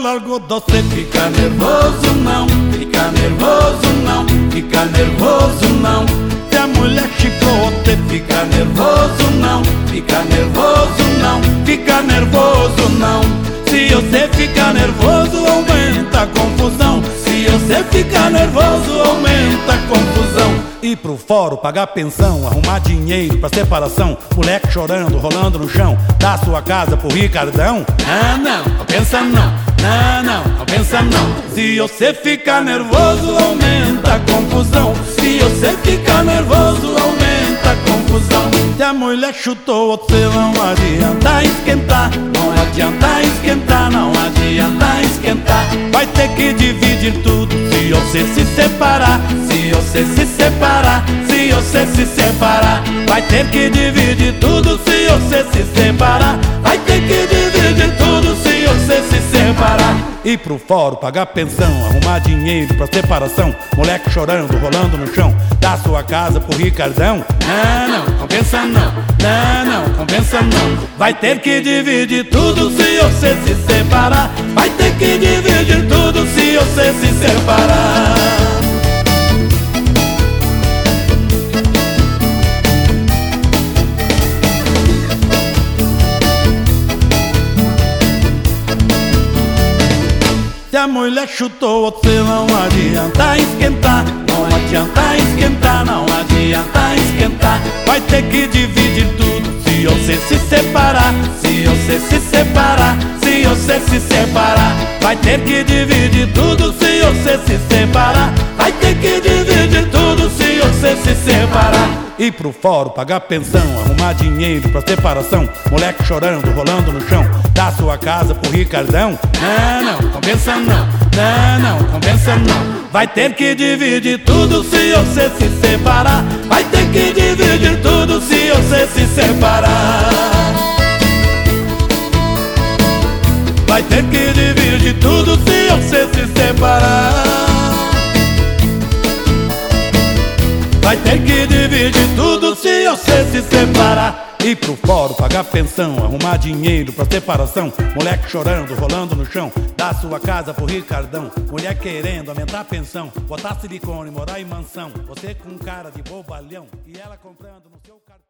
largou doce. Fica nervoso não, fica nervoso não, fica nervoso não. Se a mulher chicote, fica nervoso não, fica nervoso não, fica nervoso não. Se você fica nervoso, aumenta a confusão. Se você fica nervoso, aumenta a confusão. Ir pro fórum, pagar pensão, arrumar dinheiro pra separação. Moleque chorando, rolando no chão, dar sua casa pro Ricardão. Ah não, pensa não, não pensa não. Se você fica nervoso, aumenta a confusão. Se você fica nervoso, aumenta a confusão. Se a mulher chutou você, não adianta esquentar, não adianta esquentar, não adianta esquentar. Vai ter que dividir tudo se você se separar, se você se separar, se você se separar. Vai ter que dividir tudo se você se separar. Vai ter que dividir tudo se você se separar. Ir pro fórum, pagar pensão, arrumar dinheiro pra separação. Moleque chorando, rolando no chão, dar sua casa pro Ricardão. Não pensa não, não compensa não. Vai ter que dividir tudo se você se separar. Vai ter que dividir tudo se você se separar. Se a mulher chutou você, não adianta esquentar, não adianta esquentar, não adianta esquentar. Vai ter que dividir tudo se você se separar, se você se separar, se você se separar. Vai ter que dividir tudo se você se separar. Vai ter que dividir tudo se você se separar. Ir pro fórum, pagar pensão, arrumar dinheiro pra separação. Moleque chorando, rolando no chão, dar sua casa pro Ricardão. Não compensa não, não compensa não. Vai ter que dividir tudo se você se separar. Vai ter que dividir tudo se você se separar. Vai ter que dividir tudo se você se separar. Vai ter que dividir tudo se você se separar. Ir pro fórum, pagar pensão, arrumar dinheiro pra separação. Moleque chorando, rolando no chão, dar sua casa pro Ricardão. Mulher querendo aumentar a pensão, botar silicone, morar em mansão. Você com cara de bobalhão e ela comprando no seu cartão.